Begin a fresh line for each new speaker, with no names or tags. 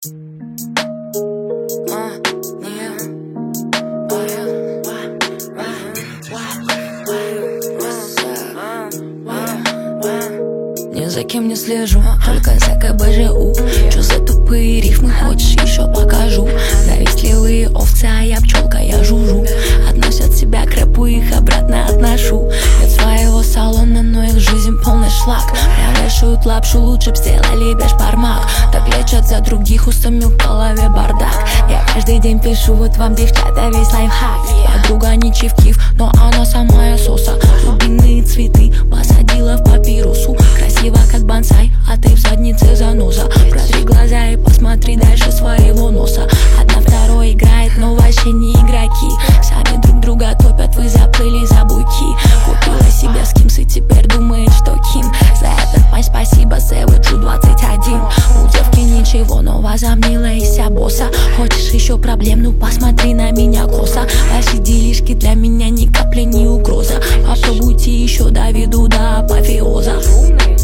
Ни за кем не слежу, только за КБЖУ. Чё за тупые рифмы, хочешь еще покажу? Завистливые овцы, а я пчелка, я жужу. Относят себя к рэпу, их обратно отношу. Нет своего салона, но их жизнь полный шлак. Прям вешают лапшу, лучше б сделали бешбармак. Так лечат за других, устами в голове бардак. Я каждый день пишу, вот вам, девчата, весь лайфхак. Подруга не чивкив, но она самая соса. Рубиные цветы посадила в папирусу. Красиво как бонсай, а ты в заднице заноза. Протри глаза и посмотри дальше своего носа. Одна второй играет, но вообще не игроки. Сами друг друга топят, вы заплыли за буйки. Купила себе скимс и теперь думает, что Ким. За этот пань спасибо, Сэвэджу 21. У девки ничего, но возомнила из себя босса. Хочешь еще проблем, ну посмотри на меня косо. Ваши делишки для меня ни капли не угроза. Попробуйте еще, доведу до апофеоза.